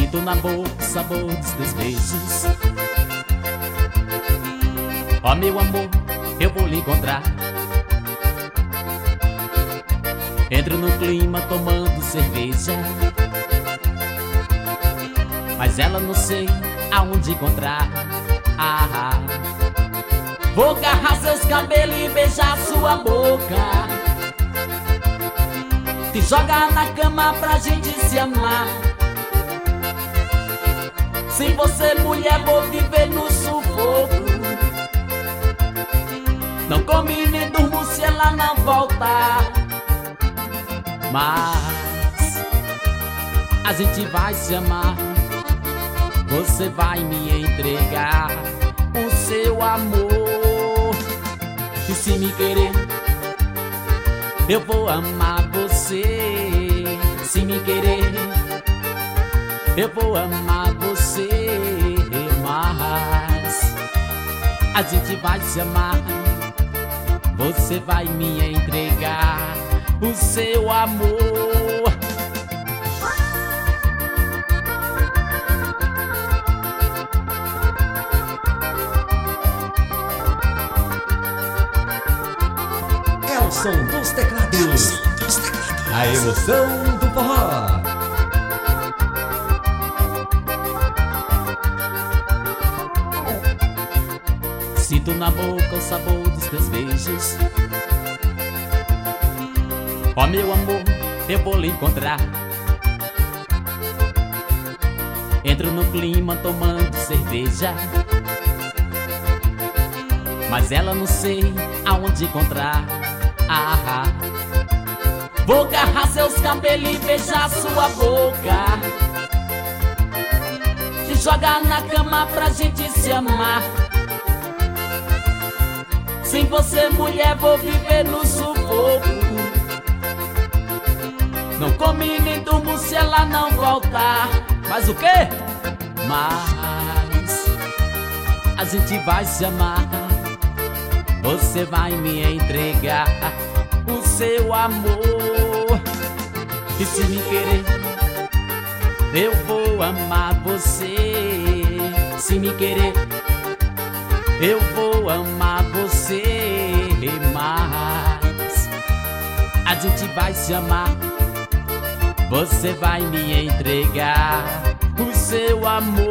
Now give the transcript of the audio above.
Sinto na boca o sabor dos teus beijos. Ó meu amor, eu vou lhe encontrar. Entro no clima tomando cerveja, mas ela não sei aonde encontrar. Vou agarrar seus cabelos e beijar sua boca, te jogar na cama pra gente se amar. Sem você, mulher, vou viver no sufoco. Não come nem durmo se ela não voltar. Mas a gente vai se amar. Você vai me entregar o seu amor. E se me querer, eu vou amar você. Se me querer, eu vou amar você. Mas a gente vai se amar. Você vai me entregar o seu amor. É o som dos teclados, a emoção do forró. Sinto na boca o sabor dos teus beijos. Ó meu amor, eu vou lhe encontrar. Entro no clima tomando cerveja, mas ela não sei aonde encontrar. Vou agarrar seus cabelos e beijar sua boca, te jogar na cama pra gente se amar. Sem você, mulher, vou viver no sufoco. Não come nem durmo se ela não voltar. Mas o quê? Mas a gente vai se amar. Você vai me entregar o seu amor. E se me querer, eu vou amar você. Se me querer, eu vou amar você. Mas a gente vai se amar. Você vai me entregar o seu amor.